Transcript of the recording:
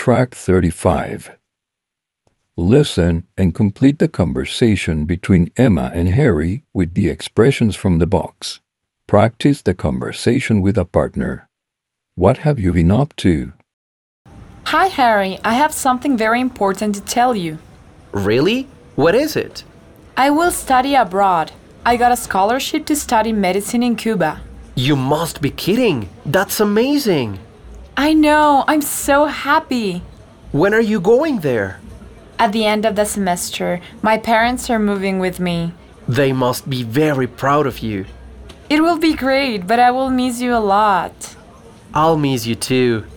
track 35. Listen and complete the conversation between Emma and Harry with the expressions from the box. Practice the conversation with a partner. What have you been up to? Hi, Harry. I have something very important to tell you. Really? What is it? I will study abroad. I got a scholarship to study medicine in Cuba. You must be kidding. That's amazing. I know. I'm so happy. When are you going there? At the end of the semester, my parents are moving with me. They must be very proud of you. It will be great, but I will miss you a lot. I'll miss you too.